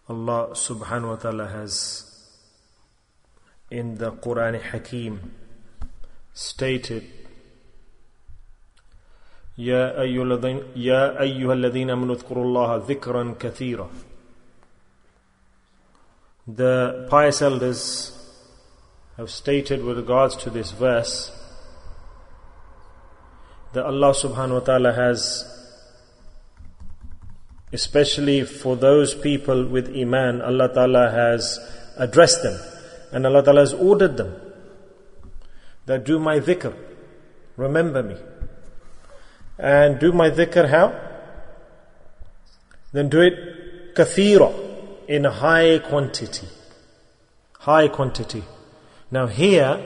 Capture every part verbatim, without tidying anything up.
Allah subhanahu wa ta'ala has in the Quran Hakim stated, Ya ayyuhalladhina amanu dhkurullaha dhikran kathira. The pious elders have stated with regards to this verse that Allah subhanahu wa ta'ala has, especially for those people with Iman, Allah ta'ala has addressed them and Allah ta'ala has ordered them that do my dhikr, remember me. And do my dhikr how? Then do it kathira, in a high quantity. High quantity. Now here,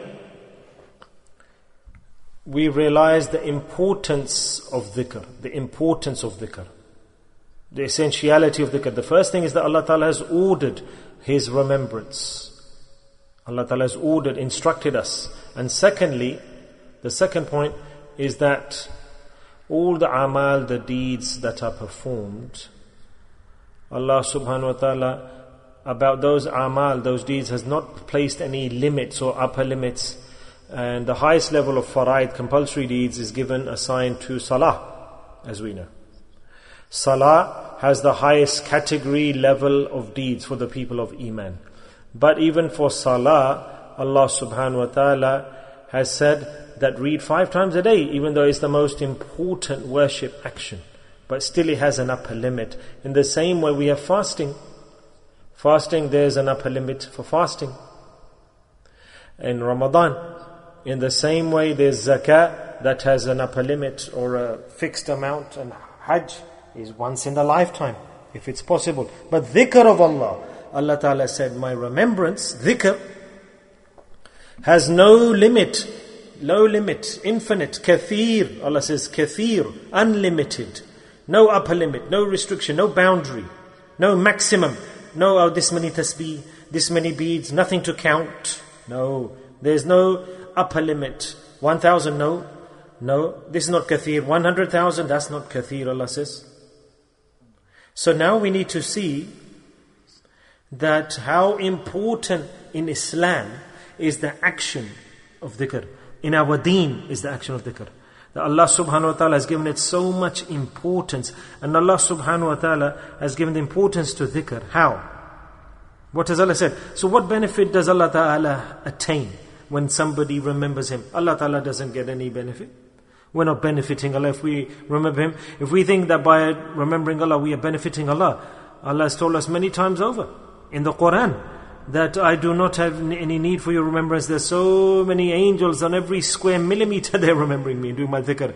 we realize the importance of dhikr, the importance of dhikr, the essentiality of dhikr. The first thing is that Allah Ta'ala has ordered His remembrance. Allah Ta'ala has ordered, instructed us. And secondly, the second point is that all the amal, the deeds that are performed, Allah subhanahu wa ta'ala, about those amal, those deeds, has not placed any limits or upper limits. And the highest level of faraid, compulsory deeds, is given, assigned to salah, as we know. Salah has the highest category level of deeds for the people of Iman. But even for salah, Allah subhanahu wa ta'ala has said that read five times a day, even though it's the most important worship action. But still it has an upper limit. In the same way we have fasting. Fasting, there's an upper limit for fasting. In Ramadan, in the same way there's zakah that has an upper limit or a fixed amount, and hajj is once in a lifetime, if it's possible. But dhikr of Allah, Allah Ta'ala said, my remembrance, dhikr, has no limit, no limit, infinite, kathir. Allah says kathir, unlimited, no upper limit, no restriction, no boundary, no maximum, no oh, this many tasbih, this many beads, nothing to count. No, there's no upper limit. One thousand, no, no, this is not kathir. One hundred thousand, that's not kathir, Allah says. So now we need to see that how important in Islam is the action of dhikr. In our deen is the action of dhikr. That Allah subhanahu wa ta'ala has given it so much importance. And Allah subhanahu wa ta'ala has given the importance to dhikr. How? What has Allah said? So what benefit does Allah ta'ala attain when somebody remembers Him? Allah ta'ala doesn't get any benefit. We're not benefiting Allah if we remember Him. If we think that by remembering Allah we are benefiting Allah, Allah has told us many times over in the Quran that I do not have any need for your remembrance. There's so many angels on every square millimeter they're remembering me, do my dhikr.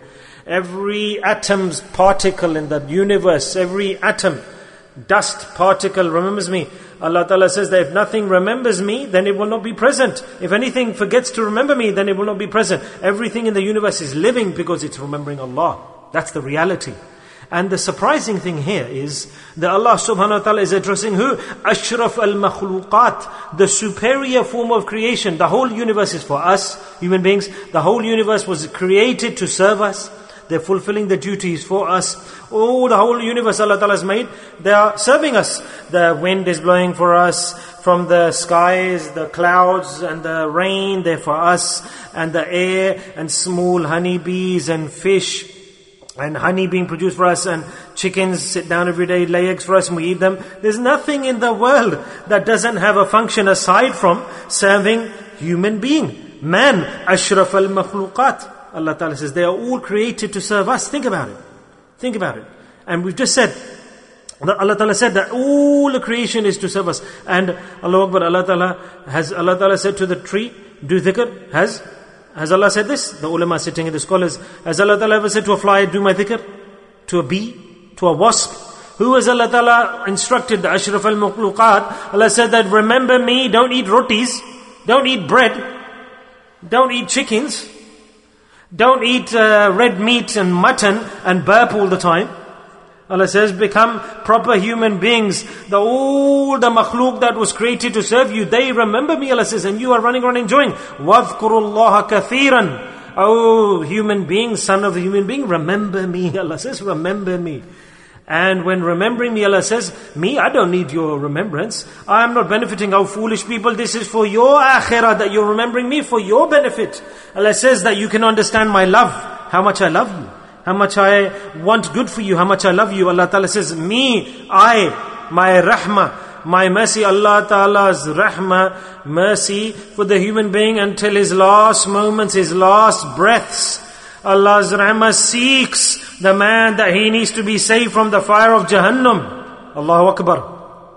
Every atom's particle in the universe, every atom, dust particle remembers me. Allah Ta'ala says that if nothing remembers me, then it will not be present. If anything forgets to remember me, then it will not be present. Everything in the universe is living because it's remembering Allah. That's the reality. And the surprising thing here is that Allah subhanahu wa ta'ala is addressing who? Ashraf al-makhluqat, the superior form of creation. The whole universe is for us, human beings. The whole universe was created to serve us. They're fulfilling the duties for us. Oh, the whole universe Allah Ta'ala has made, they are serving us. The wind is blowing for us from the skies, the clouds and the rain, they're for us. And the air and small honeybees and fish and honey being produced for us, and chickens sit down every day, lay eggs for us and we eat them. There's nothing in the world that doesn't have a function aside from serving human being. Man, ashraf al-makhluqat. Allah Ta'ala says they are all created to serve us. Think about it. Think about it. And we've just said that Allah Ta'ala said that all the creation is to serve us. And Allahu Akbar, Allah Ta'ala has Allah Ta'ala said to the tree, do dhikr. Has Has Allah said this? The ulama sitting in the scholars. Has Allah Ta'ala ever said to a fly, do my dhikr? To a bee? To a wasp? Who has Allah Ta'ala instructed? The ashraf al-makhluqat. Allah said that remember me, don't eat rotis, don't eat bread, don't eat chickens, don't eat uh, red meat and mutton and burp all the time. Allah says, become proper human beings. The all the makhluk that was created to serve you, they remember me, Allah says, and you are running around enjoying. وَاذْكُرُوا اللَّهَ كَثِيرًا. Oh, human being, son of a human being, remember me. Allah says, remember me. And when remembering me, Allah says, me, I don't need your remembrance. I am not benefiting. Oh, foolish people, this is for your akhirah, that you're remembering me for your benefit. Allah says that you can understand my love, how much I love you, how much I want good for you, how much I love you. Allah Ta'ala says, me, I, my rahmah, my mercy, Allah Ta'ala's rahmah, mercy for the human being until his last moments, his last breaths. Allah's rahmah seeks the man that he needs to be saved from the fire of Jahannam. Allahu Akbar.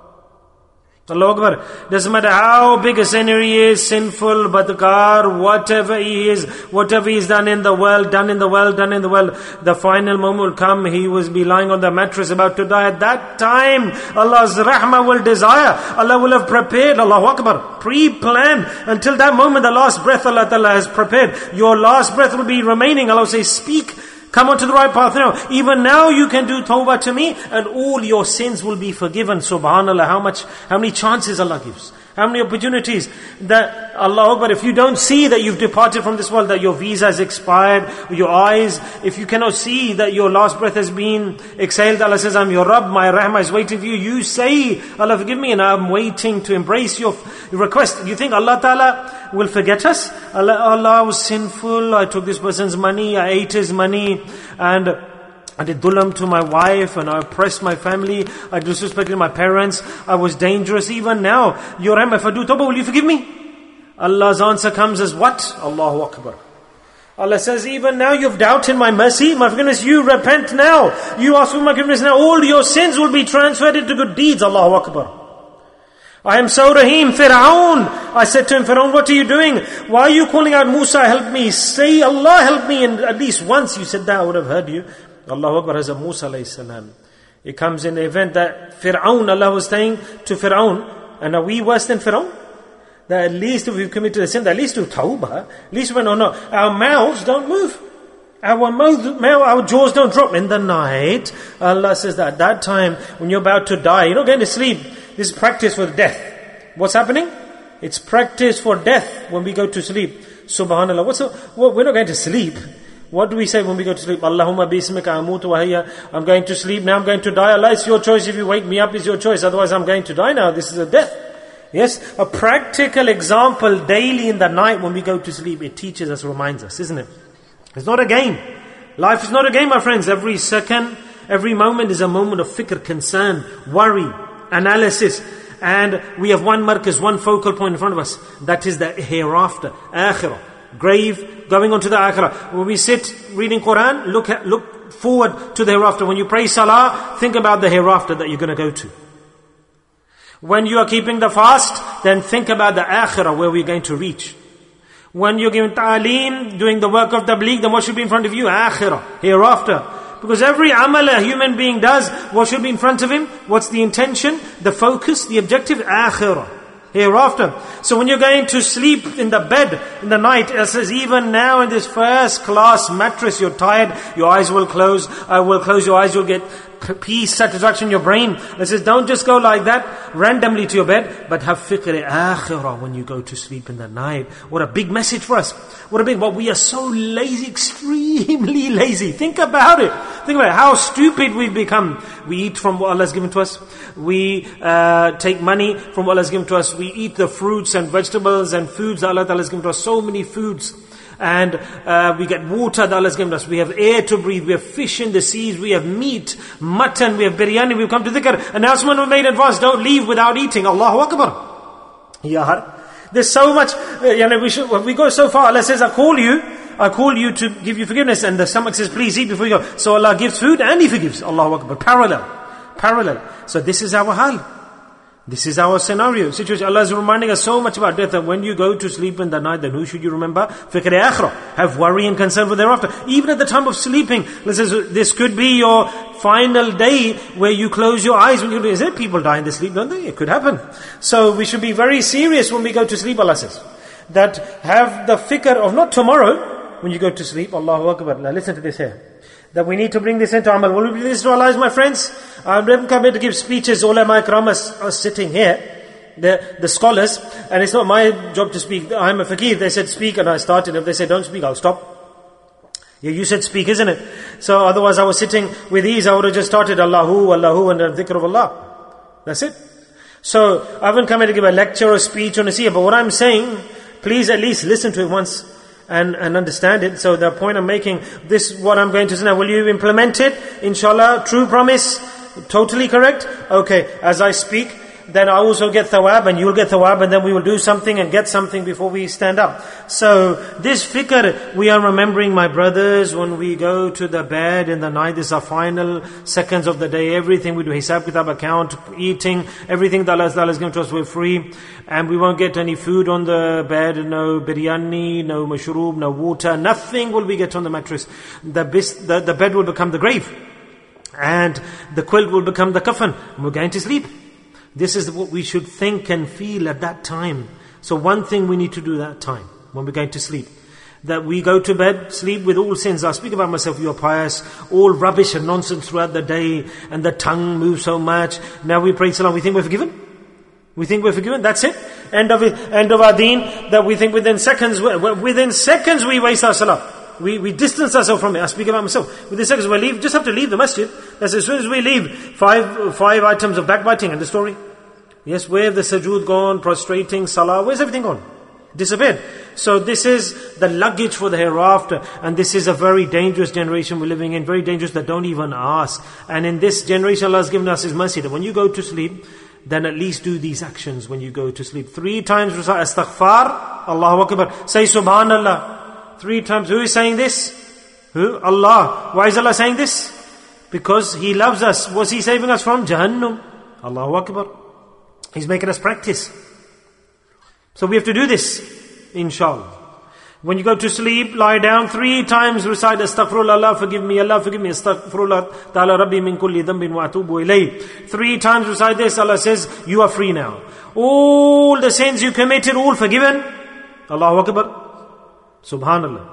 Allahu Akbar. Doesn't matter how big a sinner he is, sinful, badkar, whatever he is, whatever he's done in the world, done in the world, done in the world, the final moment will come, he will be lying on the mattress about to die. At that time, Allah's rahmah will desire. Allah will have prepared, Allahu Akbar, pre-planned. Until that moment, the last breath Allah Ta'ala has prepared. Your last breath will be remaining. Allah will say, speak. Come onto the right path now. Even now you can do tawbah to me and all your sins will be forgiven. Subhanallah, how much, how many chances Allah gives. How many opportunities that Allah Akbar, if you don't see that you've departed from this world, that your visa has expired, your eyes, if you cannot see that your last breath has been exhaled, Allah says, I'm your Rabb, my rahmah is waiting for you. You say, Allah forgive me and I'm waiting to embrace your request. You think Allah Ta'ala will forget us? Allah, Allah was sinful, I took this person's money, I ate his money, and I did dhulam to my wife and I oppressed my family. I disrespected my parents. I was dangerous. Even now, your rahmah, if I do tawbah, will you forgive me? Allah's answer comes as what? Allahu Akbar. Allah says, even now you've doubted my mercy, my forgiveness, you repent now. You ask for my forgiveness now. All your sins will be transferred into good deeds. Allahu Akbar. I am so Rahim. Fir'aun, I said to him, Fir'aun, what are you doing? Why are you calling out, Musa, help me? Say, Allah, help me. And at least once you said that, I would have heard you. Allahu Akbar. As a Musa alayhi salam. It comes in the event that Fir'aun, Allah was saying to Fir'aun, and are we worse than Fir'aun? That at least if we've committed a sin, at least do tawbah. At least when, no, no, our mouths don't move. Our mouth, our jaws don't drop. In the night, Allah says that at that time, when you're about to die, you're not going to sleep. This is practice for death. What's happening? It's practice for death when we go to sleep. Subhanallah. What's the, well, we're not going to sleep. What do we say when we go to sleep? Allahumma bismika amutu wa hayya. I'm going to sleep, now I'm going to die. Allah, it's your choice. If you wake me up, it's your choice. Otherwise, I'm going to die now. This is a death. Yes, a practical example daily in the night when we go to sleep. It teaches us, reminds us, isn't it? It's not a game. Life is not a game, my friends. Every second, every moment is a moment of fikr, concern, worry, analysis. And we have one markaz, one focal point in front of us. That is the hereafter, akhirah. Grave, going on to the akhirah. When we sit reading Quran, look at, look forward to the hereafter. When you pray salah, think about the hereafter that you're going to go to. When you are keeping the fast, then think about the akhirah where we're going to reach. When you're giving ta'aleem, doing the work of tabligh, then what should be in front of you? Akhirah, hereafter. Because every amal a human being does, what should be in front of him? What's the intention? The focus, the objective? Akhirah. Hereafter. So when you're going to sleep in the bed in the night, it says even now in this first class mattress, you're tired, your eyes will close, I will close your eyes, you'll get peace, satisfaction in your brain. It says don't just go like that randomly to your bed, but have fikr akhirah when you go to sleep in the night. What a big message for us. What a big, but we are so lazy, extremely lazy. Think about it. Think about it, how stupid we've become. We eat from what Allah has given to us. We uh, take money from what Allah has given to us. We eat the fruits and vegetables and foods that Allah has given to us. So many foods. And uh, we get water that Allah has given us. We have air to breathe. We have fish in the seas. We have meat, mutton. We have biryani. We've come to dhikr. Announcement was made in advance. Don't leave without eating. Allahu Akbar. Ya. There's so much. Uh, you know, we should. We go so far. Allah says, "I call you. I call you to give you forgiveness." And the stomach says, "Please eat before you go." So Allah gives food and He forgives. Allahu Akbar. Parallel, parallel. So this is our hal. This is our scenario, situation. Allah is reminding us so much about death that when you go to sleep in the night, then who should you remember? Fikr akhirah. Have worry and concern for thereafter. Even at the time of sleeping, this could be your final day where you close your eyes when you do. Is it? People die in their sleep, don't they? It could happen. So we should be very serious when we go to sleep, Allah says. That have the fikr of not tomorrow when you go to sleep. Allahu Akbar. Now listen to this here. That we need to bring this into amal. Will we bring this to our lives, my friends? I'm never coming to give speeches. Ulama ikram are sitting here, the the scholars, and it's not my job to speak. I'm a faqih. They said speak, and I started. If they said don't speak, I'll stop. Yeah, you said speak, isn't it? So otherwise I was sitting with ease, I would have just started Allahu, Allahu and the dhikr of Allah. That's it. So I haven't come here to give a lecture or speech or nasiha, but what I'm saying, please at least listen to it once and, and understand it. So the point I'm making, this what I'm going to say now, will you implement it? Inshallah, true promise, totally correct? Okay, as I speak, then I also get thawab and you'll get thawab, and then we will do something and get something before we stand up. So this fikr, we are remembering, my brothers, when we go to the bed in the night, this is our final seconds of the day, everything we do, hisab kitab account, eating, everything that Allah has given to us, we're free, and we won't get any food on the bed, no biryani, no mashroob, no water, nothing will we get on the mattress. The, bis, the, the bed will become the grave, and the quilt will become the coffin, and we're going to sleep. This is what we should think and feel at that time. So one thing we need to do that time, when we're going to sleep, that we go to bed, sleep with all sins. I speak about myself, you are pious, all rubbish and nonsense throughout the day, and the tongue moves so much. Now we pray salam, we think we're forgiven? We think we're forgiven, that's it? End of it, end of our deen, that we think within seconds, within seconds we waste our salah. We, we distance ourselves from it. I speak about myself. Within seconds we leave, just have to leave the masjid. That's as soon as we leave, five five items of backbiting and the story. Yes, where have the sujood gone, prostrating, salah, where's everything gone? Disappeared. So this is the luggage for the hereafter, and this is a very dangerous generation we're living in, very dangerous that don't even ask. And in this generation Allah has given us His mercy, that when you go to sleep, then at least do these actions when you go to sleep. Three times recite astaghfar, Allahu Akbar, say subhanallah. Three times. Who is saying this? Who? Allah. Why is Allah saying this? Because He loves us. What's He saving us from? Jahannam. Allahu Akbar. He's making us practice. So we have to do this, inshallah. When you go to sleep, lie down three times, recite astaghfirullah, Allah forgive me, Allah forgive me, astaghfirullah ta'ala rabbi min kulli dhanbin wa atubu ilayh. Three times recite this, Allah says, you are free now. All the sins you committed, all forgiven. Allahu Akbar. Subhanallah.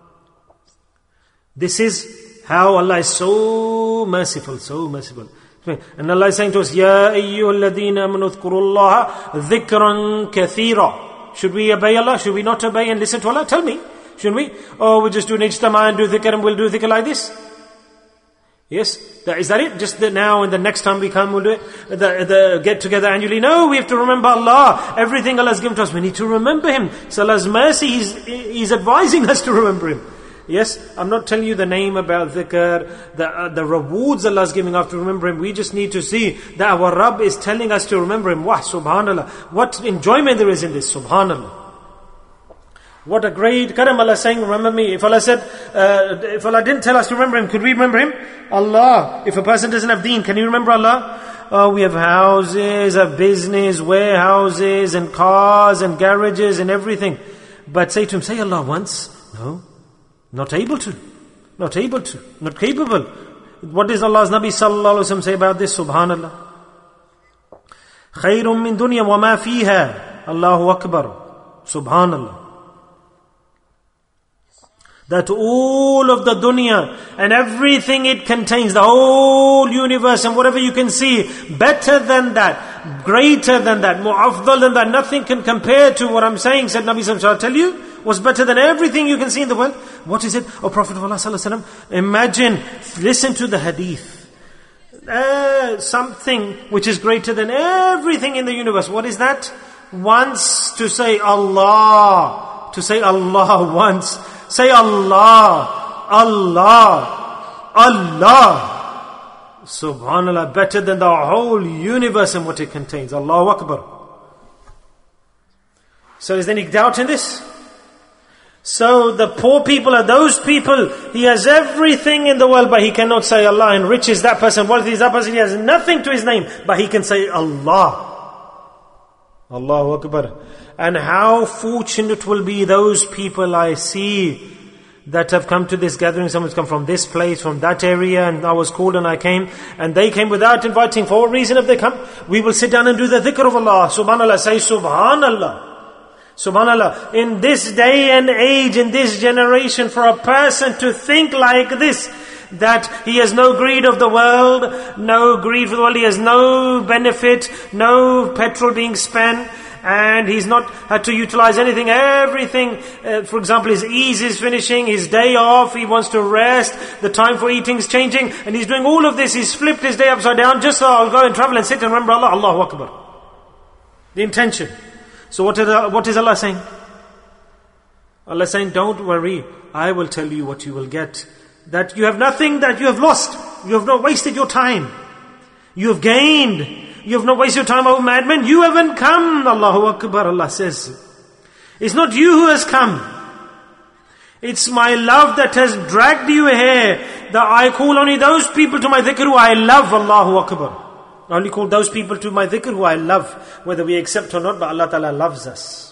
This is how Allah is so merciful, so merciful. And Allah is saying to us, Ya ayyuhal ladhina amanu dhkurullaha dhikran kathira. Should we obey Allah? Should we not obey and listen to Allah? Tell me. Shouldn't we? Or we just do an ijtama and do dhikr and we'll do dhikr like this? Yes? Is that it? Just that now and the next time we come we'll do it? The, the get together annually? No, we have to remember Allah. Everything Allah has given to us, we need to remember Him. So Allah's mercy, He's, He's advising us to remember Him. Yes? I'm not telling you the name about dhikr, the, uh, the rewards Allah is giving after remember Him. We just need to see that our Rabb is telling us to remember Him. Wah, subhanallah. What enjoyment there is in this, subhanallah. What a great karam. Allah saying, remember me. If Allah said, uh, if Allah didn't tell us to remember Him, could we remember Him? Allah. If a person doesn't have deen, can you remember Allah? Oh, we have houses, a business, warehouses, and cars, and garages, and everything. But say to Him, say Allah once. No. Not able to. Not able to. Not capable. What does Allah's Nabi sallallahu alaihi wasallam say about this? Subhanallah. Khayrun min dunya wa ma fiha. Allahu Akbar. Subhanallah. That all of the dunya and everything it contains, the whole universe and whatever you can see, better than that, greater than that, more afdal than that, nothing can compare to what I'm saying, said Nabi sallallahu alaihi wasallam. Shall I tell you what's better than everything you can see in the world? What is it? O Prophet of Allah sallallahu alaihi wasallam, imagine, listen to the hadith. Uh, something which is greater than everything in the universe. What is that? Once to say Allah, to say Allah once. Say Allah, Allah, Allah. Subhanallah, better than the whole universe and what it contains. Allahu Akbar. So is there any doubt in this? So the poor people are those people, he has everything in the world but he cannot say Allah, and rich is that person, wealthy is that person, he has nothing to his name but he can say Allah. Allahu Akbar. And how fortunate will be those people I see that have come to this gathering. Someone's come from this place, from that area, and I was called and I came. And they came without inviting. For what reason have they come? We will sit down and do the dhikr of Allah. Subhanallah. Say Subhanallah. Subhanallah. In this day and age, in this generation, for a person to think like this, that he has no greed of the world, no greed for the world, he has no benefit, no petrol being spent, and he's not had to utilize anything. Everything, uh, for example, his ease is finishing, his day off, he wants to rest, the time for eating is changing, and he's doing all of this. He's flipped his day upside down just so I'll go and travel and sit and remember Allah. Allahu Akbar. The intention. So what is, what is Allah saying? Allah is saying, don't worry, I will tell you what you will get. That you have nothing that you have lost. You have not wasted your time. You have gained. You have not wasted your time, O madman. You haven't come. Allahu Akbar, Allah says. It's not you who has come. It's my love that has dragged you here. That I call only those people to my dhikr who I love. Allahu Akbar. I only call those people to my dhikr who I love. Whether we accept or not, but Allah Ta'ala loves us.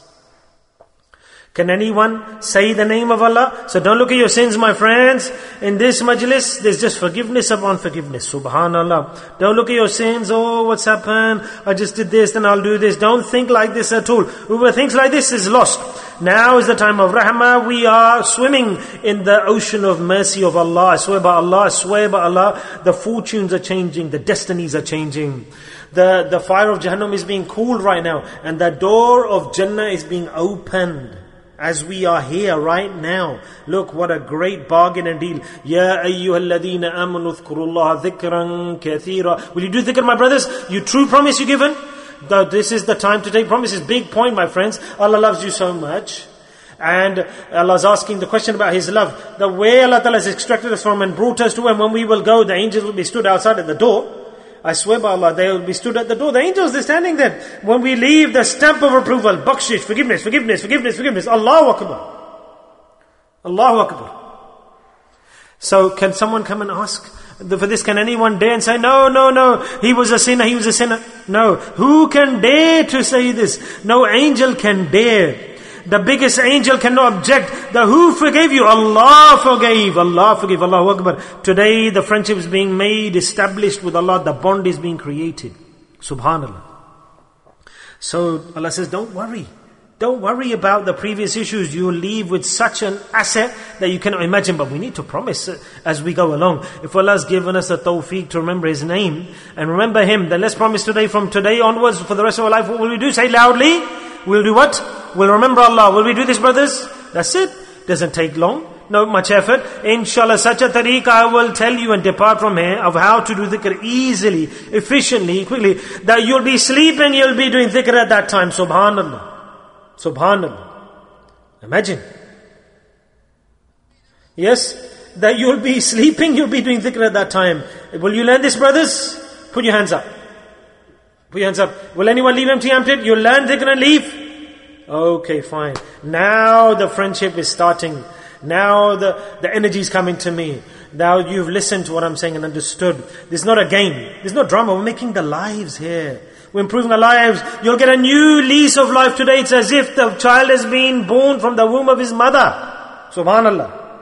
Can anyone say the name of Allah? So don't look at your sins, my friends. In this majlis, there's just forgiveness upon forgiveness. Subhanallah. Don't look at your sins. Oh, what's happened? I just did this, then I'll do this. Don't think like this at all. Whoever thinks like this is lost. Now is the time of rahmah. We are swimming in the ocean of mercy of Allah. I swear by Allah, I swear by Allah, the fortunes are changing, the destinies are changing. The, the fire of Jahannam is being cooled right now, and the door of Jannah is being opened. As we are here right now. Look, what a great bargain and deal. Ya ayyuhalladhina amanu dhkurullaha dhikran kathira. Will you do dhikr, my brothers? You true promise you given? The, this is the time to take promises. Big point, my friends. Allah loves you so much. And Allah is asking the question about His love. The way Allah Ta'ala has extracted us from and brought us to, and when we will go, the angels will be stood outside at the door. I swear by Allah, they will be stood at the door. The angels, they're standing there. When we leave, the stamp of approval, bakshish, forgiveness, forgiveness, forgiveness, forgiveness. Allahu Akbar. Allahu Akbar. So can someone come and ask for this? Can anyone dare and say, no, no, no, he was a sinner, he was a sinner? No. Who can dare to say this? No angel can dare. The biggest angel cannot object. The who forgave you? Allah forgave. Allah forgave. Allahu Akbar. Today the friendship is being made, established with Allah. The bond is being created. Subhanallah. So Allah says, don't worry. Don't worry about the previous issues. You will leave with such an asset that you cannot imagine. But we need to promise as we go along. If Allah has given us the tawfiq to remember His name and remember Him, then let's promise today, from today onwards, for the rest of our life, what will we do? Say loudly. We'll do what? We'll remember Allah. Will we do this, brothers? That's it. Doesn't take long. No much effort. Inshallah, such a tariq I will tell you and depart from here of how to do dhikr easily, efficiently, quickly. That you'll be sleeping, you'll be doing dhikr at that time. Subhanallah. Subhanallah. Imagine. Yes, that you'll be sleeping, you'll be doing dhikr at that time. Will you learn this, brothers? Put your hands up. Put your hands up. Will anyone leave empty-handed? You'll learn dhikr and leave? Okay, fine. Now the friendship is starting. Now the, the energy is coming to me. Now you've listened to what I'm saying and understood. This is not a game. This is not drama. We're making the lives here. We're improving our lives. You'll get a new lease of life today. It's as if the child has been born from the womb of his mother. Subhanallah.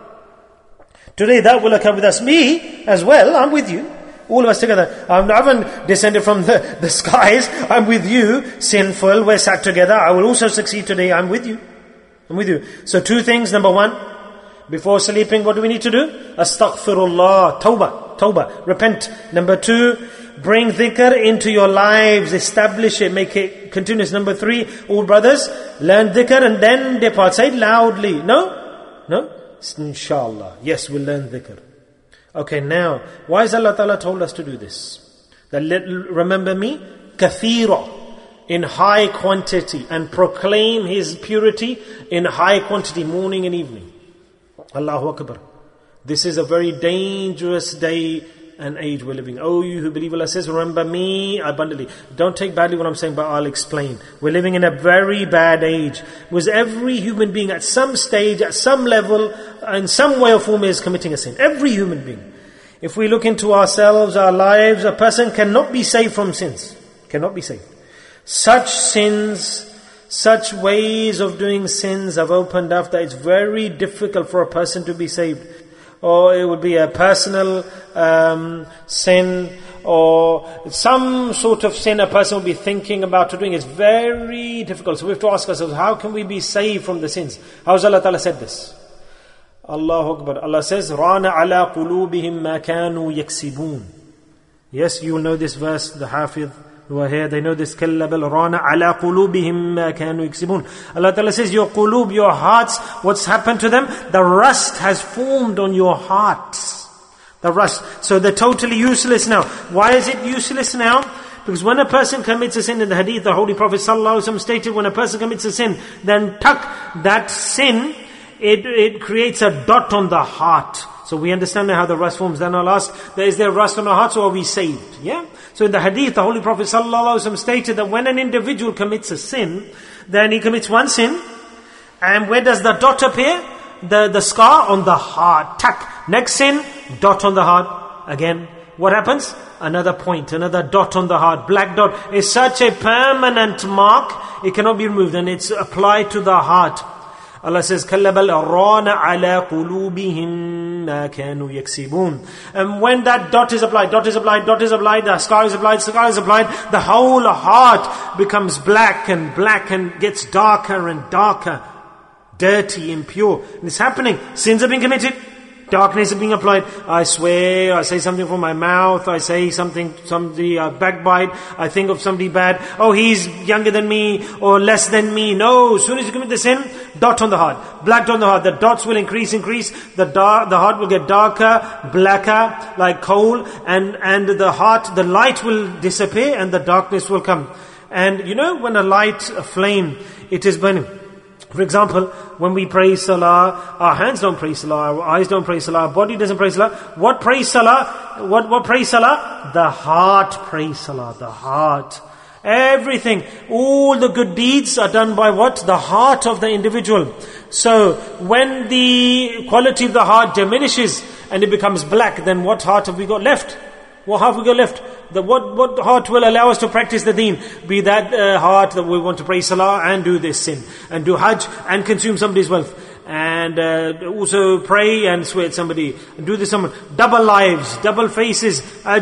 Today that will occur with us. Me as well. I'm with you. All of us together. I haven't descended from the, the skies. I'm with you. Sinful. We're sat together. I will also succeed today. I'm with you. I'm with you. So two things. Number one, before sleeping, what do we need to do? Astaghfirullah. Tawbah. Tawbah. Repent. Number two, bring dhikr into your lives. Establish it. Make it continuous. Number three, all brothers, learn dhikr and then depart. Say it loudly. No? No? Inshallah. Yes, we'll learn dhikr. Okay, now, why has Allah Ta'ala told us to do this? That let, remember me, kathira, in high quantity, and proclaim His purity in high quantity, morning and evening. Allahu Akbar. This is a very dangerous day and age we're living. Oh, you who believe, Allah says, remember me abundantly. Don't take badly what I'm saying, but I'll explain. We're living in a very bad age. Was every human being at some stage, at some level, in some way or form is committing a sin. Every human being. If we look into ourselves, our lives, a person cannot be saved from sins. Cannot be saved. Such sins, such ways of doing sins have opened up that it's very difficult for a person to be saved. Or it would be a personal um, sin, or some sort of sin a person will be thinking about doing. It's very difficult. So we have to ask ourselves, how can we be saved from the sins? How has Allah Ta'ala said this? Allahu Akbar. Allah says, رَانَ عَلَىٰ قُلُوبِهِمْ مَا كَانُوا يَكْسِبُونَ. Yes, you will know this verse, the Hafiz who are here, they know this. كَلَّا بَلْ رَانَ عَلَىٰ قُلُوبِهِمْ مَا كَانُوا يَكْسِبُونَ. Allah Ta'ala says, your qulub, your hearts, what's happened to them? The rust has formed on your hearts. The rust. So they're totally useless now. Why is it useless now? Because when a person commits a sin, in the hadith, the Holy Prophet ﷺ stated, when a person commits a sin, then tuck that sin, it, it creates a dot on the heart. So we understand now how the rust forms. Then I'll ask, is there rust on our hearts, or are we saved? Yeah? So in the hadith, the Holy Prophet ﷺ stated that when an individual commits a sin, then he commits one sin, and where does the dot appear? The, the scar on the heart. Tuck. Next sin, dot on the heart. Again, what happens? Another point, another dot on the heart. Black dot is such a permanent mark, it cannot be removed, and it's applied to the heart. Allah says, كَلَّا بَلْ رَانَ عَلَىٰ قُلُوبِهِمْ مَا كَانُوا يَكْسِبُونَ. And when that dot is applied, dot is applied, dot is applied, the scar is applied, scar is applied, the whole heart becomes black and black and gets darker and darker, dirty, impure. And it's happening. Sins are being committed. Darkness is being applied. I swear, I say something from my mouth, I say something, somebody uh, backbite, I think of somebody bad. Oh, he's younger than me or less than me. No, as soon as you commit the sin, dot on the heart, black dot on the heart. The dots will increase, increase. The dark, the heart will get darker, blacker, like coal, and and the heart, the light will disappear, and the darkness will come. And you know, when a light, a flame, it is burning. For example, when we pray salah, our hands don't pray salah, our eyes don't pray salah, our body doesn't pray salah. What prays salah? What, what prays salah? The heart prays salah, the heart. Everything, all the good deeds are done by what? The heart of the individual. So, when the quality of the heart diminishes and it becomes black, then what heart have we got left? What heart have we got left? The, what, what heart will allow us to practice the deen? Be that uh, heart that we want to pray salah and do this sin, and do hajj and consume somebody's wealth, and uh, also pray and swear at somebody, and do this someone. Double lives, double faces,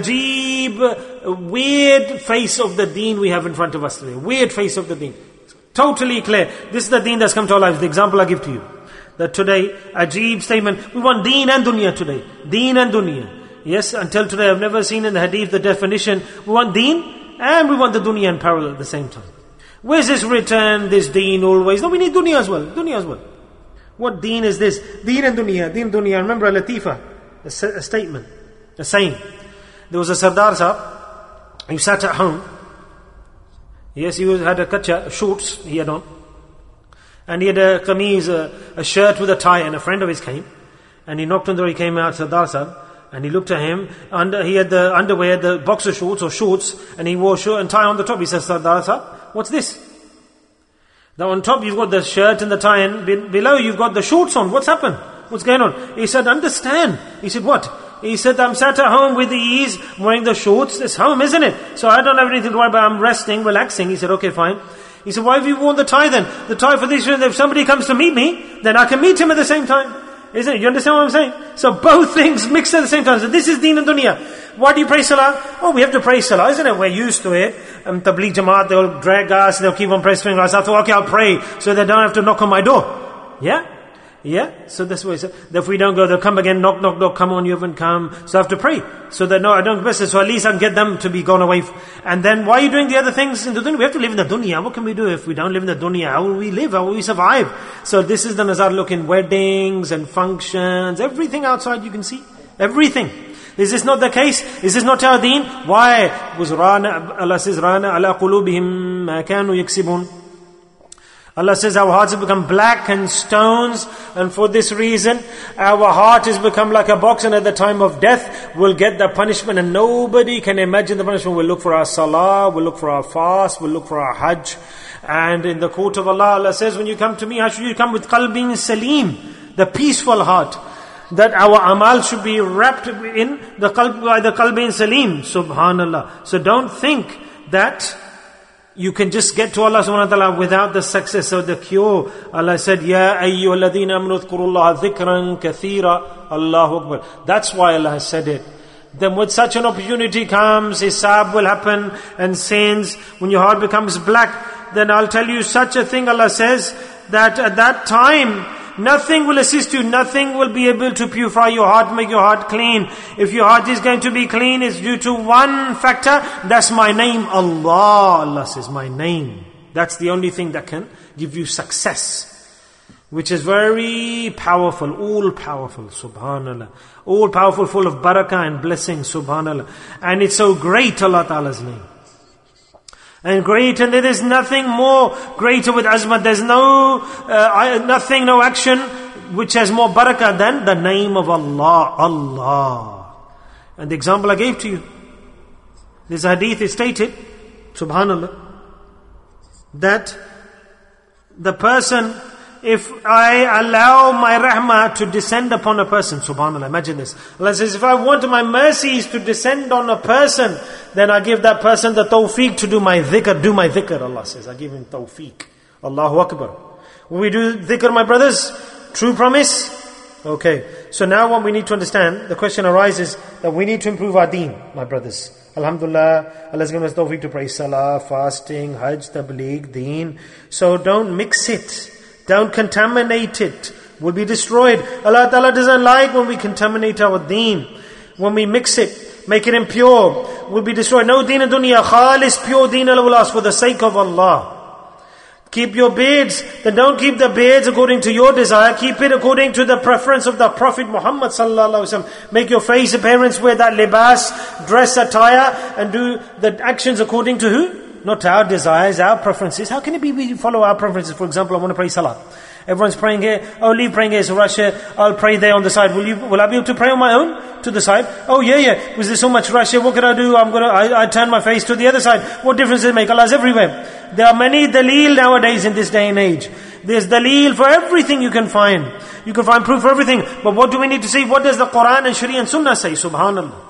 ajeeb, weird face of the deen we have in front of us today. Weird face of the deen. Totally clear. This is the deen that's come to our lives. The example I give to you. That today, ajeeb statement, we want deen and dunya today. Deen and dunya. Yes, until today I've never seen in the hadith the definition, we want deen and we want the dunya in parallel at the same time. Where's this written, this deen always? No, we need dunya as well, dunya as well. What deen is this? Deen and dunya, deen and dunya. Remember a latifa, a, a statement, a saying. There was a Sardar Sahab, he sat at home. Yes, he was, had a kacha, shorts he had on. And he had a kameez, a, a shirt with a tie, and a friend of his came. And he knocked on the door, he came out, Sardar Sahab. And he looked at him, under, he had the underwear, the boxer shorts or shorts, and he wore shirt and tie on the top. He says, Sardar Sahab, what's this? Now on top you've got the shirt and the tie, and be, below you've got the shorts on. What's happened? What's going on? He said, understand. He said, what? He said, I'm sat at home with the ease, wearing the shorts. It's home, isn't it? So I don't have anything to worry about. I'm resting, relaxing. He said, okay, fine. He said, why have you worn the tie then? The tie for this reason, if somebody comes to meet me, then I can meet him at the same time. Isn't it? You understand what I'm saying? So both things mixed at the same time. So this is deen and dunya. Why do you pray salah? Oh, we have to pray salah, isn't it? We're used to it. Um, Tabligh Jamaat, they'll drag us, they'll keep on pressing us. I thought, okay, I'll pray, so they don't have to knock on my door. Yeah? Yeah? So that's what he said. If we don't go, they'll come again, knock, knock, knock, come on, you haven't come. So I have to pray. So that, no, I don't miss it. So at least I can get them to be gone away. And then, why are you doing the other things in the dunya? We have to live in the dunya. What can we do if we don't live in the dunya? How will we live? How will we survive? So this is the nazar look in weddings and functions. Everything outside you can see. Everything. Is this not the case? Is this not our deen? Why? Because Allah says, Rana ala qulubihim ma kanu yaksibun. Allah says our hearts have become black and stones, and for this reason our heart has become like a box, and at the time of death we'll get the punishment, and nobody can imagine the punishment. We'll look for our salah, we'll look for our fast, we'll look for our hajj, and in the court of Allah, Allah says, when you come to me, how should you come? With qalbin salim, the peaceful heart, that our amal should be wrapped in the qalb, by the qalbin salim. Subhanallah. So don't think that you can just get to Allah subhanahu wa ta'ala without the success or the cure. Allah said, Ya ayyuhalladhina amanu dhkurullaha dhikran kathira. Allahu Akbar. That's why Allah has said it. Then when such an opportunity comes, hisab will happen, and sins, when your heart becomes black, then I'll tell you such a thing, Allah says, that at that time, Nothing will assist you. Nothing will be able to purify your heart, make your heart clean. If your heart is going to be clean, it's due to one factor. That's my name, Allah. Allah says, my name. That's the only thing that can give you success. Which is very powerful, all powerful, subhanallah. All powerful, full of barakah and blessing, subhanallah. And it's so great, Allah Ta'ala's name. And great, and there is nothing more greater with azmat. There's no, uh, nothing, no action which has more barakah than the name of Allah, Allah. And the example I gave to you, this hadith is stated, subhanallah, that the person, if I allow my rahmah to descend upon a person, subhanAllah, imagine this. Allah says, if I want my mercies to descend on a person, then I give that person the tawfiq to do my dhikr, do my dhikr, Allah says. I give him tawfiq. Allahu Akbar. When we do dhikr, my brothers, true promise? Okay. So now what we need to understand, the question arises that we need to improve our deen, my brothers. Alhamdulillah, Allah's given us tawfiq to pray salah, fasting, hajj, tabligh, deen. So don't mix it. Don't contaminate it. Will be destroyed. Allah Ta'ala doesn't like when we contaminate our deen. When we mix it, make it impure, will be destroyed. No deen in dunya, khalis, pure deen Allah will ask for the sake of Allah. Keep your beards, then don't keep the beards according to your desire. Keep it according to the preference of the Prophet Muhammad sallallahu alaihi wasallam. Make your face appearance, wear that libas, dress attire, and do the actions according to who? Not our desires, our preferences. How can it be we follow our preferences? For example, I want to pray salah. Everyone's praying here. Oh, leave praying here. So rush here. I'll pray there on the side. Will you? Will I be able to pray on my own to the side? Oh yeah, yeah. Was there so much rush here? What can I do? I'm gonna. I, I turn my face to the other side. What difference does it make? Allah's everywhere. There are many daleel nowadays in this day and age. There's daleel for everything you can find. You can find proof for everything. But what do we need to see? What does the Quran and Sharia and Sunnah say? Subhanallah.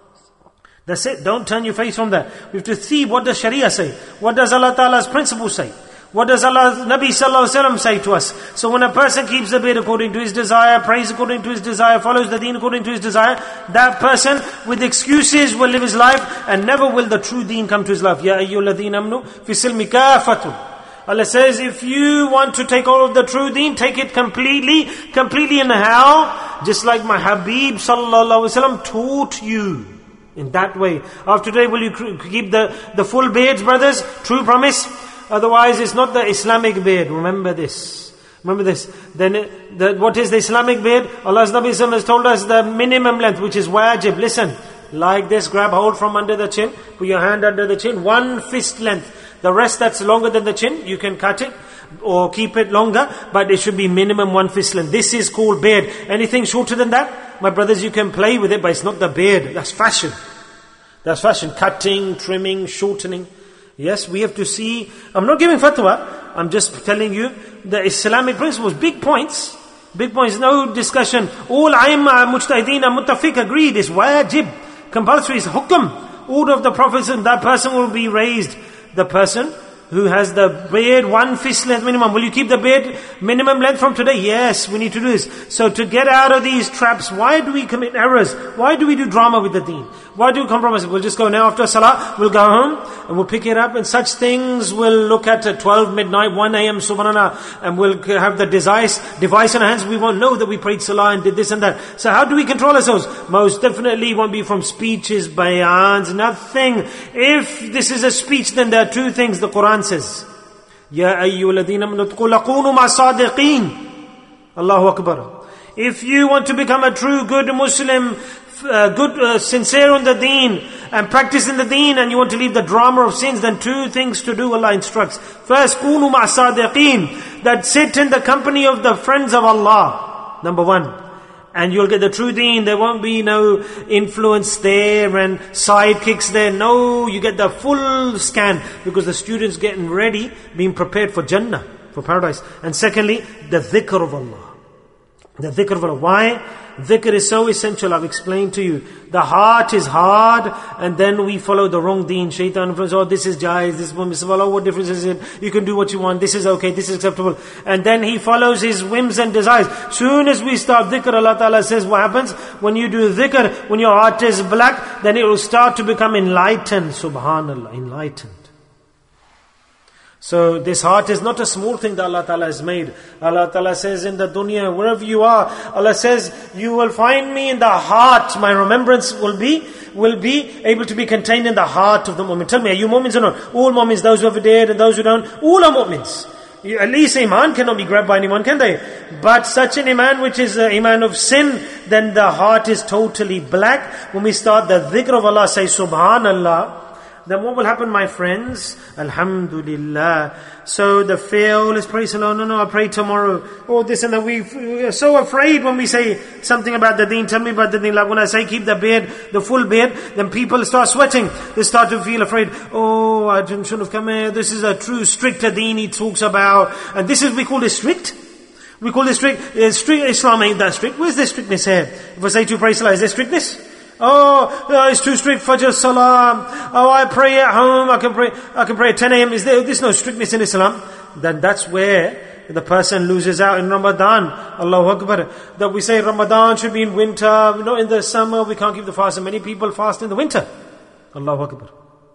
That's it. Don't turn your face from that. We have to see what does Sharia say. What does Allah Ta'ala's principles say. What does Allah, Nabi Sallallahu Alaihi Wasallam say to us? So when a person keeps the beard according to his desire, prays according to his desire, follows the deen according to his desire, that person with excuses will live his life and never will the true deen come to his life. Ya ayyuhalladhina amanu fi silmi kafatun. Allah says, if you want to take all of the true deen, take it completely, completely in how? Just like my Habib Sallallahu Alaihi Wasallam taught you. In that way. After today, will you keep the, the full beards, brothers? True promise? Otherwise, it's not the Islamic beard. Remember this. Remember this. Then, the, what is the Islamic beard? Allah's Nabi has told us the minimum length, which is wajib. Listen. Like this, grab hold from under the chin. Put your hand under the chin. One fist length. The rest that's longer than the chin, you can cut it or keep it longer, but it should be minimum one fist length. This is called beard. Anything shorter than that, my brothers, you can play with it, but it's not the beard. That's fashion. That's fashion. Cutting, trimming, shortening. Yes, we have to see. I'm not giving fatwa. I'm just telling you the Islamic principles. Big points. Big points. No discussion. All aimma, mujtahideen, muttafiq agreed is wajib. Compulsory is hukm. Order of the prophets, and that person will be raised. The person who has the beard one fist length minimum. Will you keep the beard minimum length from today? Yes, we need to do this. So to get out of these traps, why do we commit errors? Why do we do drama with the deen? Why do we compromise? We'll just go now after salah, we'll go home and we'll pick it up, and such things we'll look at at twelve midnight, one a.m. subhanallah, and we'll have the device, device in our hands. We won't know that we prayed salah and did this and that. So how do we control ourselves? Most definitely won't be from speeches, bayans, nothing. If this is a speech, then there are two things the Quran says. Ya ayyuhalladhina amanu taqulu ma sadiqeen. Allahu Akbar. If you want to become a true good Muslim, uh, good, uh, sincere on the deen, and practice in the deen, and you want to leave the drama of sins, then two things to do Allah instructs. First, kunu ma sadiqeen, that sit in the company of the friends of Allah. Number one. And you'll get the true deen. There won't be no influence there and sidekicks there. No, you get the full scan, because the student's getting ready, being prepared for Jannah, for paradise. And secondly, the dhikr of Allah. The dhikr of Allah. Why? Dhikr is so essential. I've explained to you. The heart is hard, and then we follow the wrong deen. Shaitan says, oh, this is jais, this is permissible. Oh, what difference is it? You can do what you want. This is okay, this is acceptable. And then he follows his whims and desires. Soon as we start dhikr, Allah Ta'ala says, what happens? When you do dhikr, when your heart is black, then it will start to become enlightened. Subhanallah, enlightened. So this heart is not a small thing that Allah Ta'ala has made. Allah Ta'ala says in the dunya, wherever you are, Allah says, you will find me in the heart. My remembrance will be, will be able to be contained in the heart of the mu'min. Tell me, are you mu'mins or not? All mu'mins, those who have dead and those who don't, all are mu'mins. At least iman cannot be grabbed by anyone, can they? But such an iman which is an iman of sin, then the heart is totally black. When we start the dhikr of Allah, say Subhanallah, then what will happen, my friends? Alhamdulillah. So the fear, oh, let's pray Salah. No, no, I'll pray tomorrow. Oh, this and that. We are so afraid when we say something about the deen. Tell me about the deen. Like when I say keep the beard, the full beard, then people start sweating. They start to feel afraid. Oh, I shouldn't have come here. This is a true stricter deen he talks about. And this is, we call this strict. We call this strict. Uh, strict Islam ain't that strict. Where's the strictness here? If I say to pray Salah, is there strictness? Oh, oh, it's too strict. Fajr Salam. Oh, I pray at home. I can pray. I can pray at ten a.m. Is there? There's no strictness in Islam. Then that's where the person loses out in Ramadan. Allahu Akbar. That we say Ramadan should be in winter, not in the summer. We can't keep the fast. And many people fast in the winter. Allahu Akbar.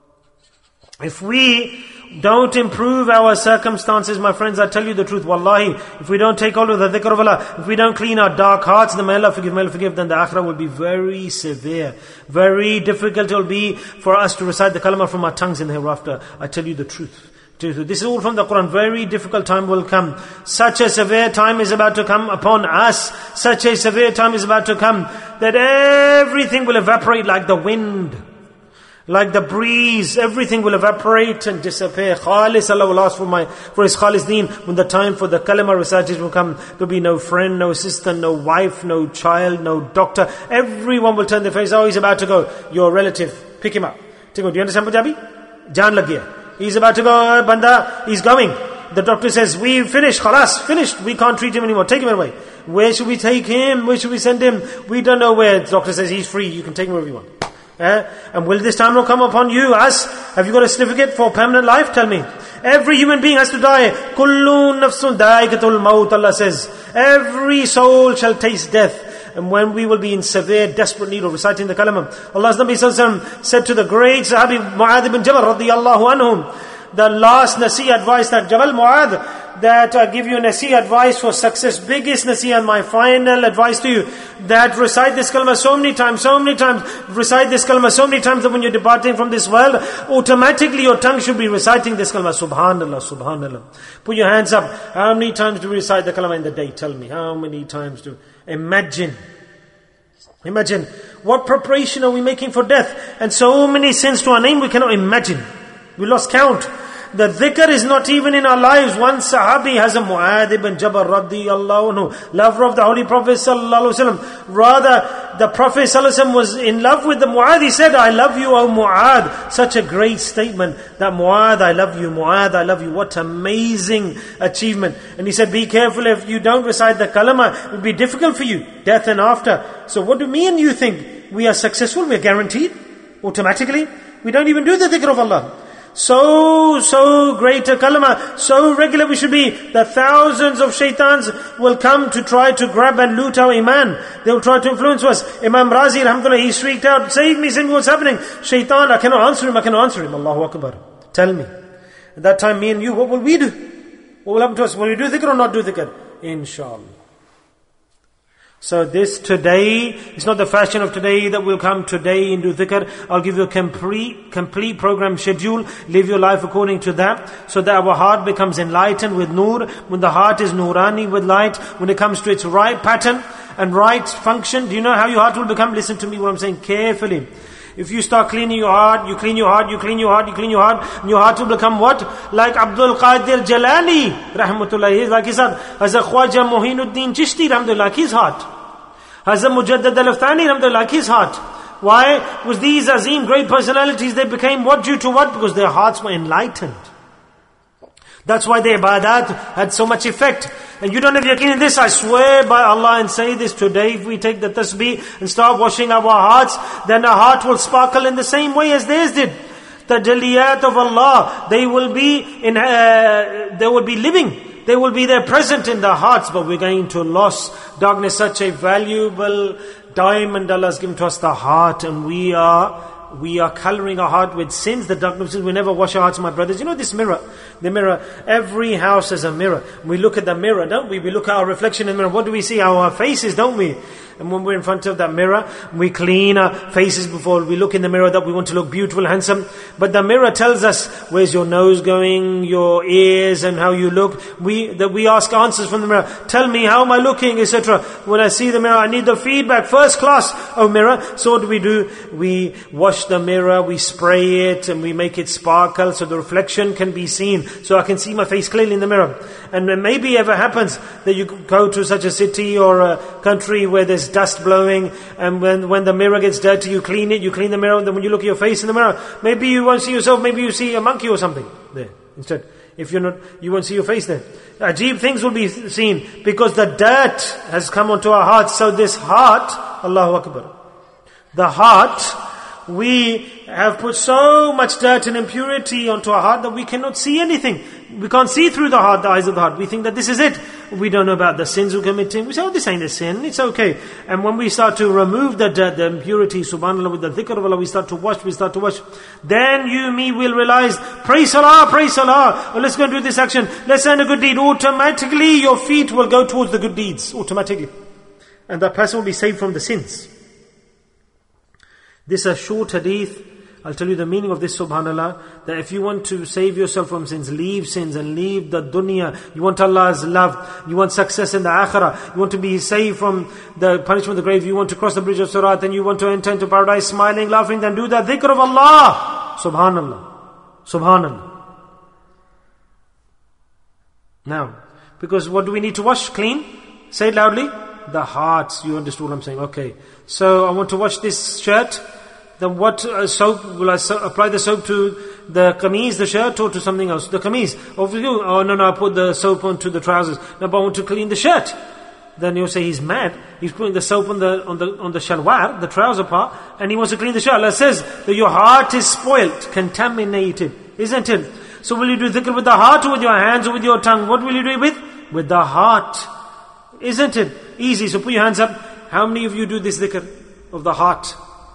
If we don't improve our circumstances, my friends, I tell you the truth, wallahi, if we don't take hold of the dhikr of Allah, if we don't clean our dark hearts, then may Allah forgive, may Allah forgive, then the akhirah will be very severe. Very difficult it will be for us to recite the kalima from our tongues in the hereafter. I tell you the truth. This is all from the Quran. Very difficult time will come. Such a severe time is about to come upon us. Such a severe time is about to come that everything will evaporate like the wind. Like the breeze, everything will evaporate and disappear. Khalis, Allah will ask for my, for His Khalis deen. When the time for the kalima recitation will come, there'll be no friend, no sister, no wife, no child, no doctor. Everyone will turn their face. Oh, he's about to go. Your relative, pick him up. Take him. Do you understand Punjabi? Jaan lag gaya. He's about to go, banda, he's going. The doctor says, we finished, khalas, finished. We can't treat him anymore. Take him away. Where should we take him? Where should we send him? We don't know where. The doctor says, he's free. You can take him wherever you want. Eh? And will this time not come upon you, us? Have you got a certificate for permanent life? Tell me. Every human being has to die. Kullu nafsun da'iqatul maut, Allah says. Every soul shall taste death. And when we will be in severe, desperate need of reciting the kalima. Allah's Nabi Sallallahu Alaihi Wasallam said to the great Sahabi Mu'adh ibn Jabal radiyallahu anhum, the last nasiha advice that Jabal Mu'adh, that I give you a nasiha advice for success, biggest nasiha, and my final advice to you, that recite this kalma so many times, so many times, recite this kalma so many times that when you're departing from this world, automatically your tongue should be reciting this kalma. Subhanallah, subhanallah. Put your hands up. How many times do we recite the kalma in the day? Tell me. How many times do... Imagine. Imagine. What preparation are we making for death? And so many sins to our name we cannot imagine. We lost count. The dhikr is not even in our lives. One Sahabi has a Mu'adh ibn Jabal radiyallahu anhu, lover of the Holy Prophet sallallahu alaihi wasallam. Rather, the Prophet sallallahu alaihi wasallam was in love with the Mu'adh. He said, I love you, O Mu'adh. Such a great statement. That Mu'adh, I love you, Mu'adh, I love you. What amazing achievement. And he said, be careful if you don't recite the kalima. It will be difficult for you, death and after. So what do me and you think? We are successful, we are guaranteed, automatically. We don't even do the dhikr of Allah. So, so great a kalima, so regular we should be, that thousands of shaitans will come to try to grab and loot our iman. They will try to influence us. Imam Razi, alhamdulillah, he shrieked out, save me, save me, what's happening? Shaitan, I cannot answer him, I cannot answer him. Allahu Akbar. Tell me. At that time, me and you, what will we do? What will happen to us? Will we do dhikr or not do dhikr? Inshallah. So this today, it's not the fashion of today that we'll come today and do dhikr. I'll give you a complete, complete program schedule. Live your life according to that, so that our heart becomes enlightened with nur. When the heart is nurani with light, when it comes to its right pattern and right function, do you know how your heart will become? Listen to me what I'm saying carefully. If you start cleaning your heart, you clean your heart, you clean your heart, you clean your heart, and your heart will become what? Like Abdul Qadir Jalani, rahmatullah, like his heart. Hazrat Khwaja Muhinuddin Chishti, rahmatullah, like his heart. Hazrat Mujaddad Al-Aftani, rahmatullah, like his heart. Why? Was these Azim, great personalities, they became what due to what? Because their hearts were enlightened. That's why the ibadat had so much effect. And you don't have yaqeen in this, I swear by Allah and say this today, if we take the tasbih and start washing our hearts, then our heart will sparkle in the same way as theirs did. The jaliyat of Allah, they will be in, uh, they will be living. They will be there present in the hearts, but we're going to lose darkness, such a valuable diamond Allah has given to us, the heart, and we are we are coloring our heart with sins, the darkness. We never wash our hearts, my brothers. You know this mirror, the mirror, every house has a mirror. We look at the mirror, don't we? We look at our reflection in the mirror. What do we see? Our faces, don't we? And when we're in front of that mirror, we clean our faces before we look in the mirror that we want to look beautiful, handsome. But the mirror tells us, where's your nose going, your ears, and how you look. We that we ask answers from the mirror. Tell me, how am I looking, et cetera. When I see the mirror, I need the feedback, first class, oh mirror. So what do we do? We wash the mirror, we spray it, and we make it sparkle so the reflection can be seen. So I can see my face clearly in the mirror. And then maybe ever happens that you go to such a city or a country where there's dust blowing, and when, when the mirror gets dirty, you clean it, you clean the mirror, and then when you look at your face in the mirror, maybe you won't see yourself, maybe you see a monkey or something there instead. If you're not, you won't see your face there. Ajib things will be seen, because the dirt has come onto our hearts. So this heart, Allahu Akbar, the heart, we have put so much dirt and impurity onto our heart that we cannot see anything. We can't see through the heart, the eyes of the heart. We think that this is it. We don't know about the sins we're committing. We say, oh, this ain't a sin, it's okay. And when we start to remove the dirt, the impurity, subhanAllah, with the dhikr of Allah, we start to wash, we start to wash. Then you, me, will realize, praise Allah, praise Allah. Oh, let's go and do this action. Let's earn a good deed. Automatically, your feet will go towards the good deeds. Automatically. And that person will be saved from the sins. This is a short hadith. I'll tell you the meaning of this, subhanAllah, that if you want to save yourself from sins, leave sins and leave the dunya. You want Allah's love. You want success in the akhirah. You want to be saved from the punishment of the grave. You want to cross the bridge of Sirat, and you want to enter into paradise smiling, laughing. Then do the dhikr of Allah. Subhanallah. Subhanallah. Now, because what do we need to wash? Clean? Say it loudly. The hearts. You understood what I'm saying? Okay. So I want to wash this shirt. Then what uh, soap, will I so, apply the soap to the kameez, the shirt, or to something else? The kameez. Oh no, no, I put the soap onto the trousers. No, but I want to clean the shirt. Then you'll say he's mad. He's putting the soap on the on the on the shalwar, the trouser part, and he wants to clean the shirt. Allah says that your heart is spoilt, contaminated, isn't it? So will you do dhikr with the heart or with your hands or with your tongue? What will you do it with? With the heart. Isn't it? Easy. So put your hands up. How many of you do this dhikr of the heart?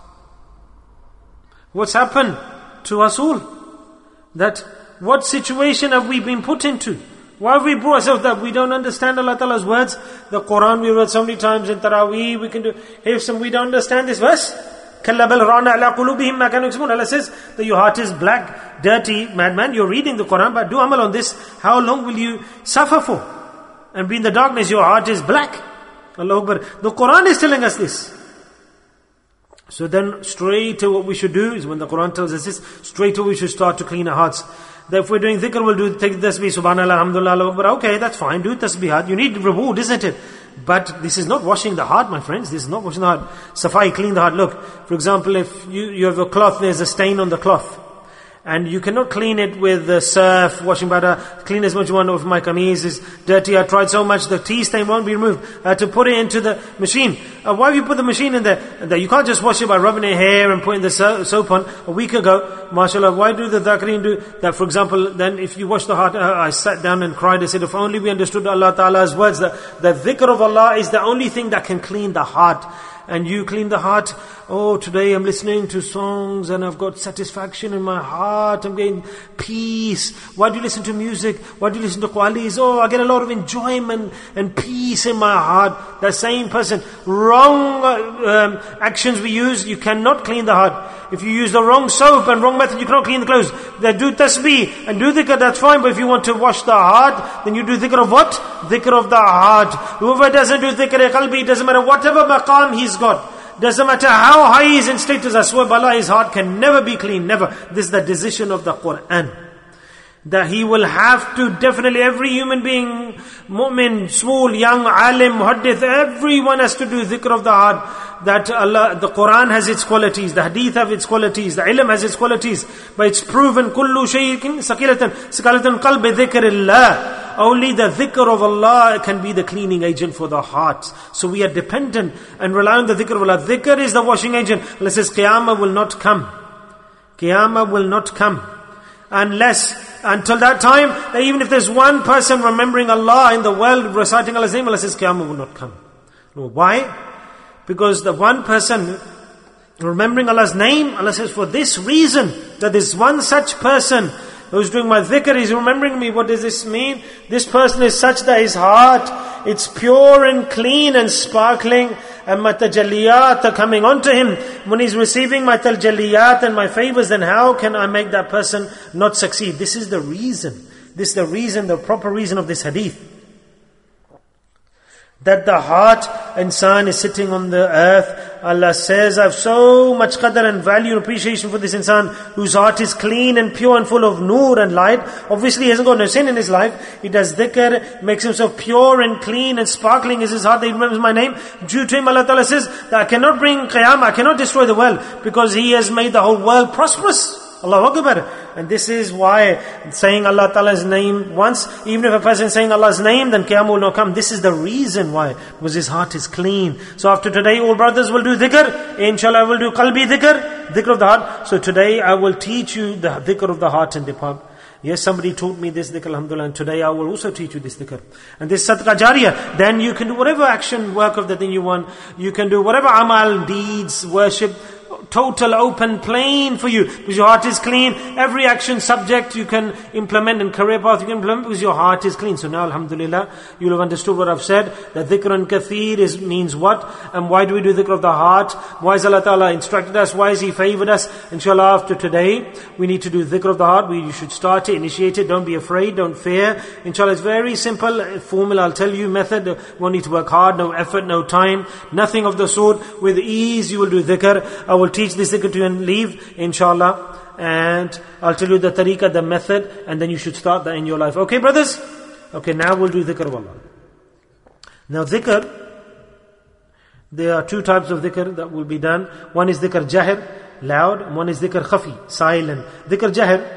What's happened to us all? That what situation have we been put into? Why have we brought ourselves that we don't understand Allah Ta'ala's words? The Quran we read so many times in Taraweeh, we can do Hifz, we don't understand this verse. Allah says that your heart is black, dirty, madman. You're reading the Quran, but do amal on this. How long will you suffer for? And be in the darkness, your heart is black. Allahu Akbar. The Quran is telling us this. So then straight to what we should do is when the Quran tells us this, straight away we should start to clean our hearts. That if we're doing dhikr, we'll do take tasbih, subhanallah, alhamdulillah, Allahu Akbar. Okay, that's fine, do tasbihat. You need reward, isn't it? But this is not washing the heart, my friends. This is not washing the heart. Safai, clean the heart. Look, for example, if you, you have a cloth, there's a stain on the cloth. And you cannot clean it with the surf, washing powder. Clean as much you want. If my kameez is dirty, I tried so much, the tea stain won't be removed. I had to put it into the machine. Uh, why have you put the machine in there? That you can't just wash it by rubbing your hair and putting the so- soap on. A week ago, mashallah, why do the dhakirin do that? For example, then if you wash the heart, uh, I sat down and cried. I said, if only we understood Allah Ta'ala's words, that the dhikr of Allah is the only thing that can clean the heart. And you clean the heart. Oh, today I'm listening to songs and I've got satisfaction in my heart. I'm getting peace. Why do you listen to music? Why do you listen to qalis? Oh, I get a lot of enjoyment and peace in my heart. That same person. Wrong um, actions we use, you cannot clean the heart. If you use the wrong soap and wrong method, you cannot clean the clothes. Then do tasbih and do dhikr, that's fine. But if you want to wash the heart, then you do dhikr of what? Dhikr of the heart. Whoever doesn't do dhikr qalbi, it doesn't matter whatever maqam he's got. Doesn't matter how high he is in status, I swear by Allah, his heart can never be clean, never. This is the decision of the Quran. That he will have to, definitely every human being, mu'min, small, young, alim, muhaddith, everyone has to do dhikr of the heart. That Allah, the Quran has its qualities, the hadith have its qualities, the ilm has its qualities. But it's proven, kullu shaykin sakilatan, sakalatan qalbi dhikrillah. Only the dhikr of Allah can be the cleaning agent for the heart. So we are dependent and rely on the dhikr of Allah. Dhikr is the washing agent. Allah says, Qiyamah will not come. Qiyamah will not come. Unless, until that time, that even if there's one person remembering Allah in the world, reciting Allah's name, Allah says, Qiyamah will not come. No, why? Because the one person, Remembering Allah's name, Allah says, for this reason, that this one such person who's doing my dhikr, he's remembering me. What does this mean? This person is such that his heart, it's pure and clean and sparkling, and my tajalliyat are coming onto him. When he's receiving my tajalliyat and my favors, then how can I make that person not succeed? This is the reason. This is the reason, the proper reason of this hadith. That the heart insan is sitting on the earth. Allah says, I have so much qadr and value and appreciation for this insan whose heart is clean and pure and full of noor and light. Obviously he hasn't got no sin in his life. He does dhikr, makes himself pure and clean and sparkling is his heart that he remembers my name. Due to him Allah Ta'ala says that I cannot bring qiyamah, I cannot destroy the world, because he has made the whole world prosperous. Allahu Akbar. And this is why saying Allah Ta'ala's name once, even if a person is saying Allah's name, then Qiyamah will not come. This is the reason why, because his heart is clean. So after today, all brothers will do dhikr. Inshallah, I will do qalbi dhikr, dhikr of the heart. So today I will teach you the dhikr of the heart and the pub. Yes, somebody taught me this dhikr, alhamdulillah, and today I will also teach you this dhikr. And this sadaqah jariyah, then you can do whatever action, work of the thing you want. You can do whatever amal, deeds, worship, total open plain for you, because your heart is clean. Every action subject you can implement, and career path you can implement, because your heart is clean. So now alhamdulillah you'll have understood what I've said, that dhikrun katheer is means what, and why do we do dhikr of the heart, why has Allah Ta'ala instructed us, why has He favored us. Inshallah after today we need to do dhikr of the heart. We you should start it, initiate it, don't be afraid, don't fear. Inshallah it's very simple formula, I'll tell you, method. You won't need to work hard, no effort, no time, nothing of the sort. With ease you will do dhikr. I will teach this dhikr to you and leave, inshallah. And I'll tell you the tariqah, the method, and then you should start that in your life. Okay, brothers? Okay, now we'll do dhikr of Allah. Now dhikr, there are two types of dhikr that will be done. One is dhikr jahir, loud, and one is dhikr khafi, silent. Dhikr jahir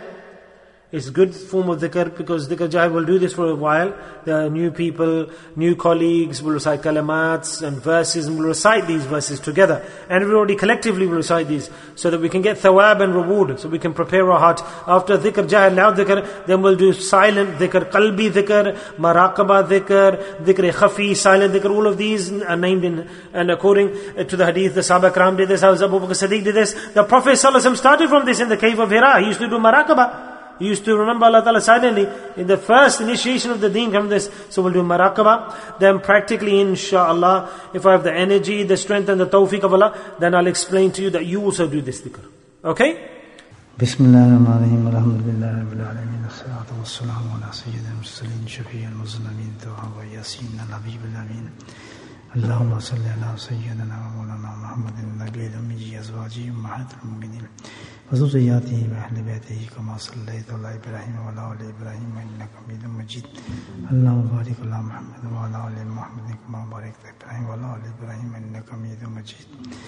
is good form of dhikr, because dhikr jahir will do this for a while. There are new people, new colleagues will recite kalamats and verses, and will recite these verses together. And everybody collectively will recite these, so that we can get thawab and reward, so we can prepare our heart. After dhikr jahir, loud dhikr, then we'll do silent dhikr, qalbi dhikr, maraqaba dhikr, dhikr khafi, silent dhikr. All of these are named in, and according to the hadith, the Sahaba Ikram did this, Abu Bakr Siddiq did this. The Prophet ﷺ started from this in the cave of Hira. He used to do maraqaba. He used to remember Allah Ta'ala silently in the first initiation of the deen from this. So we'll do maraqabah. Then practically, inshaAllah, if I have the energy, the strength and the tawfiq of Allah, then I'll explain to you that you also do this dhikr. Okay? Bismillahirrahmanirrahim. Alhamdulillahi Rabbil Alameen. As-salatu was-salamu ala sayyidil mursalin shafi'il muzlamin taha wa yasin al-habib al-amin. Allahumma salli ala sayyidina wa maulana Muhammadin nabiyil ummi azwaji ummahatil mu'minin. وذرياته وأهل بيته كما صليت على إبراهيم وعلى آل إبراهيم إنك حميد مجيد اللهم بارك على محمد وعلى آل محمد كما باركت على إبراهيم وعلى آل إبراهيم إنك حميد مجيد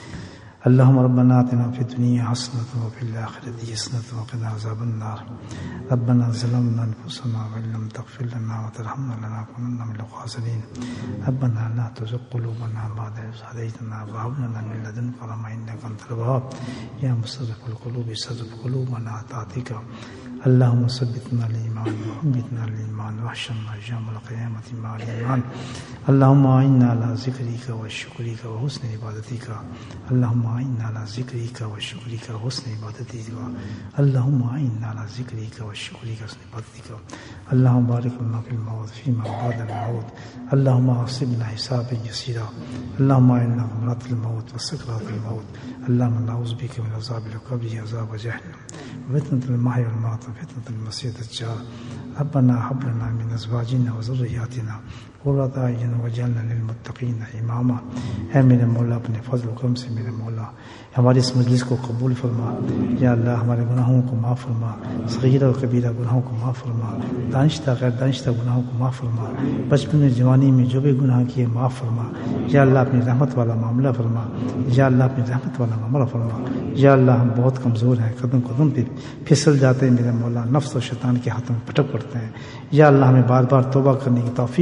اللهم ربنا آتنا في الدنيا حسنة وفي الآخرة حسنة وقنا عذاب النار ربنا ظلمنا أنفسنا وإن لم تغفر لنا وترحمنا لنكونن من الخاسرين ربنا لا تزغ قلوبنا بعد إذ هديتنا وهب لنا من لدنك رحمة إنك أنت الوهاب يا مصرف القلوب صرف قلوبنا طاعتك اللهم ثبتنا الإيمان وثبتنا الإيمان واحشرنا يوم القيامة مع الإيمان اللهم أعنا على ذكرك وشكرك وحسن عبادتك اللهم أعنا على ذكرك وشكرك وحسن عبادتك اللهم أعنا على ذكرك وشكرك وحسن عبادتك اللهم بارك لنا في الموت فيما بعد الموت اللهم حاسبنا حسابا يسيرا اللهم أعنا على مرض الموت وسكرات الموت اللهم نعوذ بك من عذاب القبر عذاب جهنم وفتنة المحيا والممات وفتنة المسيح الدجال ربنا هب لنا من أزواجنا وذرياتنا قرة أعين واجعلنا للمتقين إماما اے میرے مولا اپنے فضل و کرم سے میرے مولا ہماری اس مجلس کو قبول فرما یا اللہ ہمارے گناہوں کو معاف فرما صغیرہ و کبیرہ گناہوں کو معاف فرما دانشتہ غیر دانشتہ گناہوں کو معاف فرما بچپن میں جوانی میں جو بھی گناہ کیے معاف فرما یا اللہ اپنی رحمت والا معاملہ فرما یا اللہ اپنی رحمت والا معاملہ فرما یا اللہ ہم بہت کمزور ہیں قدم قدم پہ پھسل جاتے ہیں میرے مولا نفس و شیطان کے ہاتھوں میں پٹک پڑتے ہیں یا اللہ ہمیں بار بار توبہ کرنے کی توفیق نصیب فرما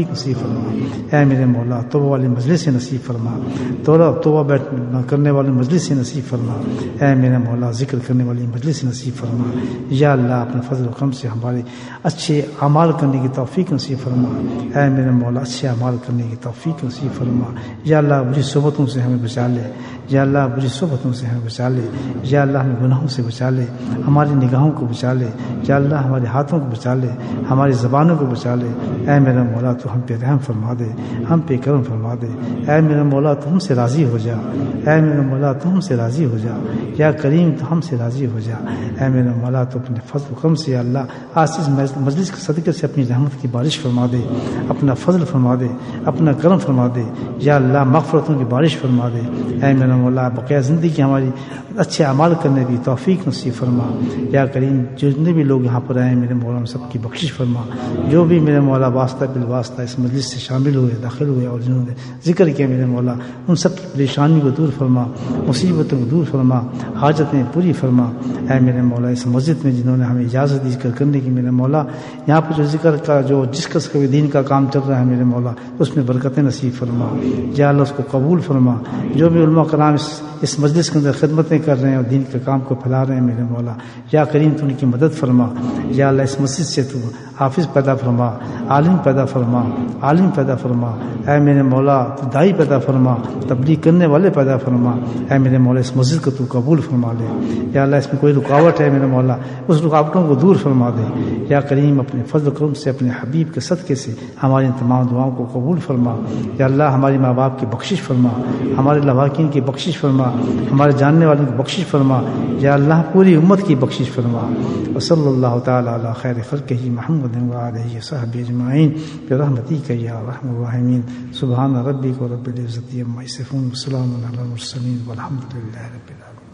فرما، اے میرے مولا توبہ والی مجلس نصیب فرما، توبہ توبہ بیٹھ کرنے والی مجلس نصیب فرما، اے میرے مولا ذکر کرنے والی مجلس نصیب فرما، یا اللہ اپنے فضل و کرم سے ہمارے اچھے اعمال کرنے کی توفیق نصیب فرما، اے میرے مولا اچھے اعمال کرنے کی توفیق نصیب فرما، یا اللہ بری صحبتوں سے ہمیں بچا لے، یا اللہ بری صحبتوں سے ہمیں بچا لے، یا اللہ ہمیں گناہوں سے بچا لے، ہماری نگاہوں کو بچا لے، یا اللہ ہمارے ہاتھوں کو بچا لے، ہماری زبانوں کو بچا لے، اے میرا مولا تو ہم پہ رحم فرما دے، ہم پہ کرم فرما دے، اے میرا مولا تو ہم سے راضی ہو جا، اے میرا مولا تو ہم سے راضی ہو جا، یا کریم تو ہم سے راضی ہو جا، اے میرا مولا تو اپنے فضل و کرم سے اللہ آج اس مجلس کے صدقے سے اپنی رحمت کی بارش فرما دے، اپنا فضل فرما دے، اپنا کرم فرما دے، یا اللہ مغفرتوں کی بارش فرما دے، اے میرا مولا بقیہ زندگی ہماری اچھے اعمال کرنے کی توفیق نصیب فرما، یا کریم جتنے بھی لوگ یہاں پر آئے میرے مولا سب کی بخشش فرما، جو بھی میرے مولا واسطہ بالواسطہ اس مجلس سے شامل ہوئے داخل ہوئے اور جنہوں نے ذکر کیا میرے مولا ان سب کی پریشانی کو دور فرما، مصیبتوں کو دور فرما، حاجتیں پوری فرما، اے میرے مولا اس مسجد میں جنہوں نے ہمیں اجازت دی ذکر کرنے کی میرے مولا یہاں پہ جو ذکر کا جو جس قسم کا بھی دین کا کام چل رہا ہے میرے مولا اس میں برکتیں نصیب فرما، یا اللہ اس کو قبول فرما، جو بھی علماء کرام اس اس مجلس کے اندر خدمتیں کر رہے ہیں اور دین کے کام کو پھیلا رہے ہیں میرے مولا یا کریم تو ان کی مدد فرما، یا اللہ اس مسجد سے تو حافظ پیدا فرما، عالم پیدا فرما، عالم پیدا فرما، اے میرے مولا دائی پیدا فرما، تبلیغ کرنے والے پیدا فرما، اے میرے مولا اس مسجد کو تو قبول فرما لے، یا اللہ اس میں کوئی رکاوٹ ہے میرے مولا اس رکاوٹوں کو دور فرما دے، یا کریم اپنے فضل و کرم سے اپنے حبیب کے صدقے سے ہماری ان تمام دعاؤں کو قبول فرما، یا اللہ ہماری ماں باپ کی بخشش فرما، ہمارے لواحقین کی بخشش فرما، ہمارے جاننے والوں کی بخشش فرما، یا اللہ پوری امت کی بخشش فرما، وصلی اللہ تعالی علی خیر خلقہ محمد و آلہ وصحبہ اجمعین برحمتک یا ارحم الراحمین، سبحان ربک رب العزۃ عما یصفون، وسلام علی المرسلین والحمد للہ رب العالمین۔